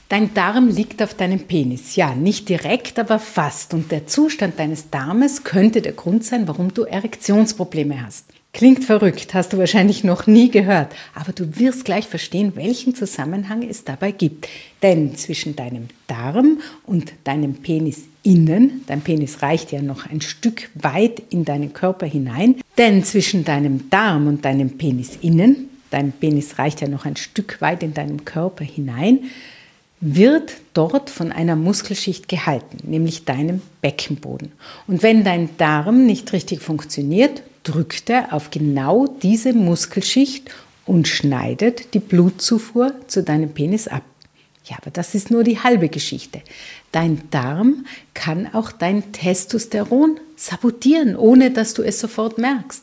Dein Darm liegt auf deinem Penis. Ja, nicht direkt, aber fast. Und der Zustand deines Darmes könnte der Grund sein, warum du Erektionsprobleme hast. Klingt verrückt, hast du wahrscheinlich noch nie gehört. Aber du wirst gleich verstehen, welchen Zusammenhang es dabei gibt. Denn zwischen deinem Darm und deinem Penis innen, dein Penis reicht ja noch ein Stück weit in deinen Körper hinein, denn zwischen deinem Darm und deinem Penis innen, dein Penis reicht ja noch ein Stück weit in deinem Körper hinein, wird dort von einer Muskelschicht gehalten, nämlich deinem Beckenboden. Und wenn dein Darm nicht richtig funktioniert, drückt er auf genau diese Muskelschicht und schneidet die Blutzufuhr zu deinem Penis ab. Ja, aber das ist nur die halbe Geschichte. Dein Darm kann auch dein Testosteron sabotieren, ohne dass du es sofort merkst.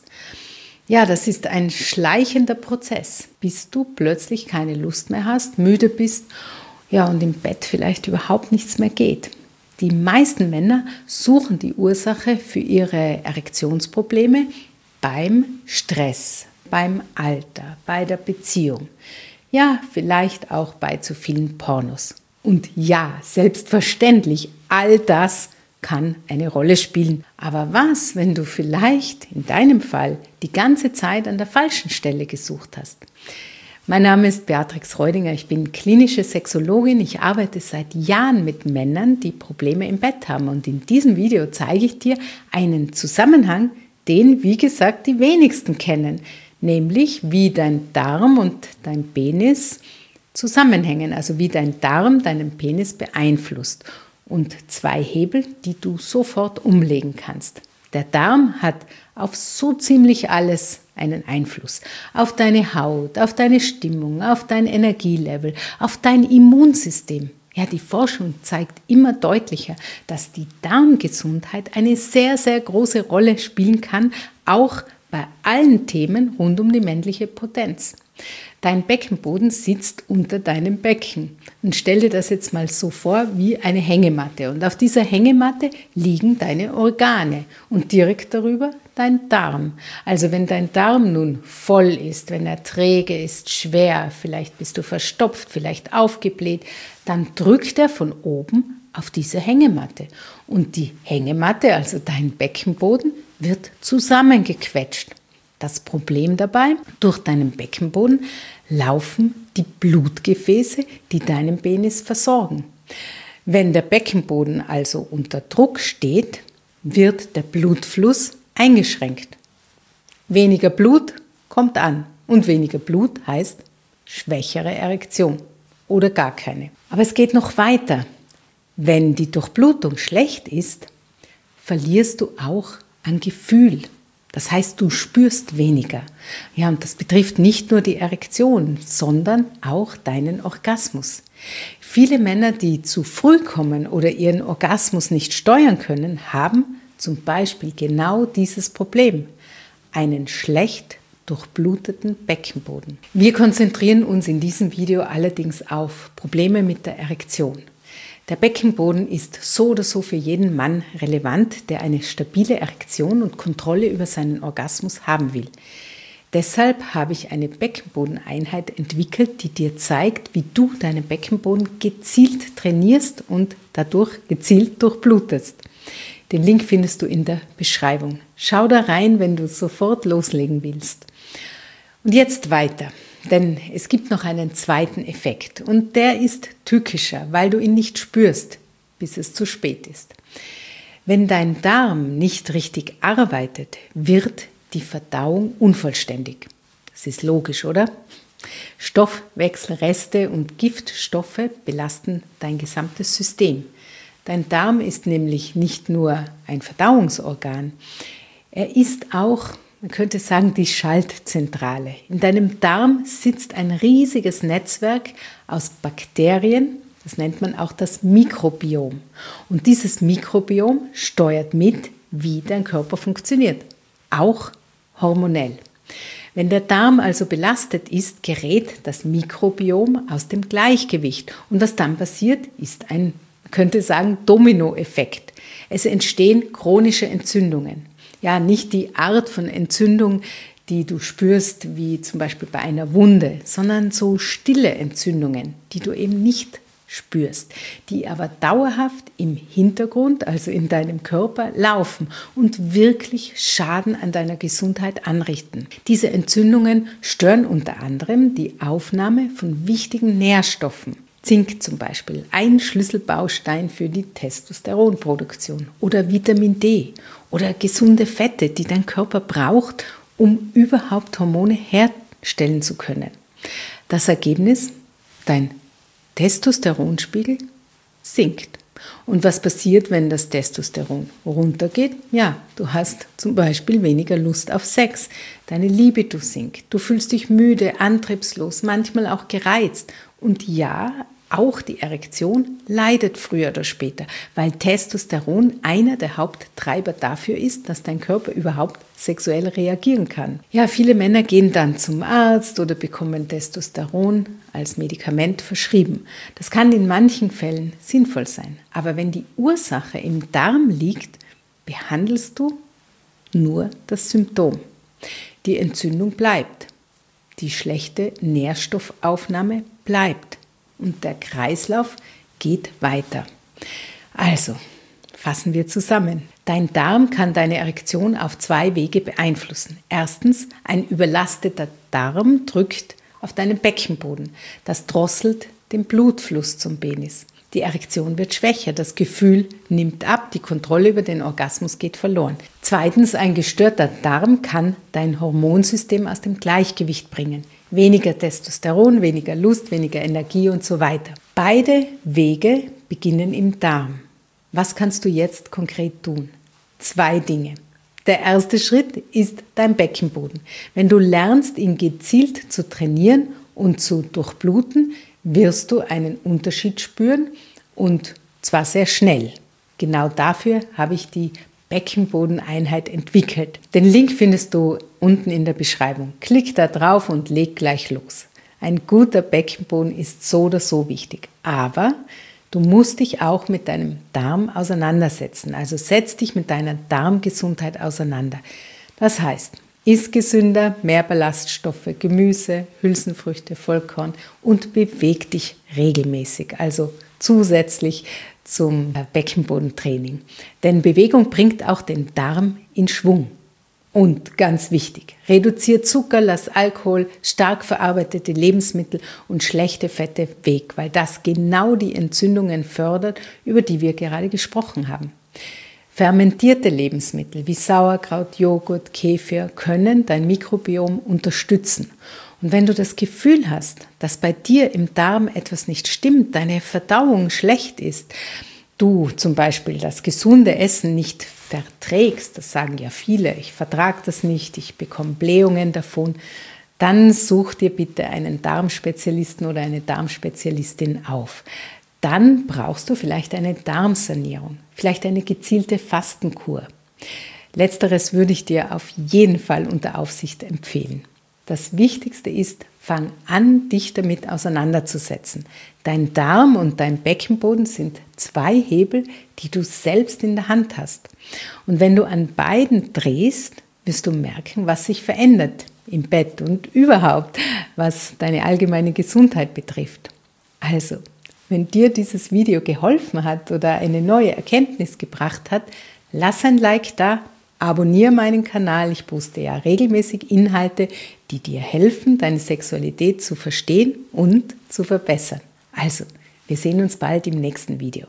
Ja, das ist ein schleichender Prozess, bis du plötzlich keine Lust mehr hast, müde bist, ja, und im Bett vielleicht überhaupt nichts mehr geht. Die meisten Männer suchen die Ursache für ihre Erektionsprobleme beim Stress, beim Alter, bei der Beziehung. Ja, vielleicht auch bei zu vielen Pornos. Und ja, selbstverständlich, all das kann eine Rolle spielen. Aber was, wenn du vielleicht in deinem Fall die ganze Zeit an der falschen Stelle gesucht hast? Mein Name ist Beatrix Reudinger, ich bin klinische Sexologin. Ich arbeite seit Jahren mit Männern, die Probleme im Bett haben. Und in diesem Video zeige ich dir einen Zusammenhang, den, wie gesagt, die wenigsten kennen. Nämlich, wie dein Darm und dein Penis zusammenhängen. Also wie dein Darm deinen Penis beeinflusst. Und 2 Hebel, die du sofort umlegen kannst. Der Darm hat auf so ziemlich alles einen Einfluss. Auf deine Haut, auf deine Stimmung, auf dein Energielevel, auf dein Immunsystem. Ja, die Forschung zeigt immer deutlicher, dass die Darmgesundheit eine sehr, sehr große Rolle spielen kann, auch bei allen Themen rund um die männliche Potenz. Dein Beckenboden sitzt unter deinem Becken. Und stell dir das jetzt mal so vor wie eine Hängematte. Und auf dieser Hängematte liegen deine Organe und direkt darüber dein Darm. Also wenn dein Darm nun voll ist, wenn er träge ist, schwer, vielleicht bist du verstopft, vielleicht aufgebläht, dann drückt er von oben auf diese Hängematte. Und die Hängematte, also dein Beckenboden, wird zusammengequetscht. Das Problem dabei, durch deinen Beckenboden laufen die Blutgefäße, die deinen Penis versorgen. Wenn der Beckenboden also unter Druck steht, wird der Blutfluss eingeschränkt. Weniger Blut kommt an und weniger Blut heißt schwächere Erektion oder gar keine. Aber es geht noch weiter. Wenn die Durchblutung schlecht ist, verlierst du auch an Gefühl. Das heißt, du spürst weniger. Ja, und das betrifft nicht nur die Erektion, sondern auch deinen Orgasmus. Viele Männer, die zu früh kommen oder ihren Orgasmus nicht steuern können, haben zum Beispiel genau dieses Problem: einen schlecht durchbluteten Beckenboden. Wir konzentrieren uns in diesem Video allerdings auf Probleme mit der Erektion. Der Beckenboden ist so oder so für jeden Mann relevant, der eine stabile Erektion und Kontrolle über seinen Orgasmus haben will. Deshalb habe ich eine Beckenbodeneinheit entwickelt, die dir zeigt, wie du deinen Beckenboden gezielt trainierst und dadurch gezielt durchblutest. Den Link findest du in der Beschreibung. Schau da rein, wenn du sofort loslegen willst. Und jetzt weiter. Denn es gibt noch einen zweiten Effekt und der ist tückischer, weil du ihn nicht spürst, bis es zu spät ist. Wenn dein Darm nicht richtig arbeitet, wird die Verdauung unvollständig. Das ist logisch, oder? Stoffwechselreste und Giftstoffe belasten dein gesamtes System. Dein Darm ist nämlich nicht nur ein Verdauungsorgan, er ist auch, man könnte sagen, die Schaltzentrale. In deinem Darm sitzt ein riesiges Netzwerk aus Bakterien, das nennt man auch das Mikrobiom. Und dieses Mikrobiom steuert mit, wie dein Körper funktioniert, auch hormonell. Wenn der Darm also belastet ist, gerät das Mikrobiom aus dem Gleichgewicht. Und was dann passiert, ist ein, man könnte sagen, Dominoeffekt. Es entstehen chronische Entzündungen. Ja, nicht die Art von Entzündung, die du spürst, wie zum Beispiel bei einer Wunde, sondern so stille Entzündungen, die du eben nicht spürst, die aber dauerhaft im Hintergrund, also in deinem Körper, laufen und wirklich Schaden an deiner Gesundheit anrichten. Diese Entzündungen stören unter anderem die Aufnahme von wichtigen Nährstoffen. Zink zum Beispiel, ein Schlüsselbaustein für die Testosteronproduktion, oder Vitamin D oder gesunde Fette, die dein Körper braucht, um überhaupt Hormone herstellen zu können. Das Ergebnis? Dein Testosteronspiegel sinkt. Und was passiert, wenn das Testosteron runtergeht? Ja, du hast zum Beispiel weniger Lust auf Sex, deine Libido sinkt, du fühlst dich müde, antriebslos, manchmal auch gereizt. Und ja, auch die Erektion leidet früher oder später, weil Testosteron einer der Haupttreiber dafür ist, dass dein Körper überhaupt sexuell reagieren kann. Ja, viele Männer gehen dann zum Arzt oder bekommen Testosteron als Medikament verschrieben. Das kann in manchen Fällen sinnvoll sein. Aber wenn die Ursache im Darm liegt, behandelst du nur das Symptom. Die Entzündung bleibt. Die schlechte Nährstoffaufnahme bleibt. Und der Kreislauf geht weiter. Also, fassen wir zusammen. Dein Darm kann deine Erektion auf 2 Wege beeinflussen. Erstens, ein überlasteter Darm drückt auf deinen Beckenboden. Das drosselt den Blutfluss zum Penis. Die Erektion wird schwächer, das Gefühl nimmt ab, die Kontrolle über den Orgasmus geht verloren. Zweitens, ein gestörter Darm kann dein Hormonsystem aus dem Gleichgewicht bringen. Weniger Testosteron, weniger Lust, weniger Energie und so weiter. Beide Wege beginnen im Darm. Was kannst du jetzt konkret tun? 2 Dinge. Der erste Schritt ist dein Beckenboden. Wenn du lernst, ihn gezielt zu trainieren und zu durchbluten, wirst du einen Unterschied spüren, und zwar sehr schnell. Genau dafür habe ich die Beckenbodeneinheit entwickelt. Den Link findest du unten in der Beschreibung. Klick da drauf und leg gleich los. Ein guter Beckenboden ist so oder so wichtig, aber du musst dich auch mit deinem Darm auseinandersetzen. Also setz dich mit deiner Darmgesundheit auseinander. Das heißt, iss gesünder, mehr Ballaststoffe, Gemüse, Hülsenfrüchte, Vollkorn und beweg dich regelmäßig, also zusätzlich zum Beckenbodentraining. Denn Bewegung bringt auch den Darm in Schwung. Und ganz wichtig, reduziere Zucker, lass Alkohol, stark verarbeitete Lebensmittel und schlechte Fette weg, weil das genau die Entzündungen fördert, über die wir gerade gesprochen haben. Fermentierte Lebensmittel wie Sauerkraut, Joghurt, Kefir können dein Mikrobiom unterstützen. Und wenn du das Gefühl hast, dass bei dir im Darm etwas nicht stimmt, deine Verdauung schlecht ist, du zum Beispiel das gesunde Essen nicht verträgst, das sagen ja viele, ich vertrage das nicht, ich bekomme Blähungen davon, dann such dir bitte einen Darmspezialisten oder eine Darmspezialistin auf. Dann brauchst du vielleicht eine Darmsanierung, vielleicht eine gezielte Fastenkur. Letzteres würde ich dir auf jeden Fall unter Aufsicht empfehlen. Das Wichtigste ist, fang an, dich damit auseinanderzusetzen. Dein Darm und dein Beckenboden sind 2 Hebel, die du selbst in der Hand hast. Und wenn du an beiden drehst, wirst du merken, was sich verändert im Bett und überhaupt, was deine allgemeine Gesundheit betrifft. Also, wenn dir dieses Video geholfen hat oder eine neue Erkenntnis gebracht hat, lass ein Like da. Abonniere meinen Kanal, ich poste ja regelmäßig Inhalte, die dir helfen, deine Sexualität zu verstehen und zu verbessern. Also, wir sehen uns bald im nächsten Video.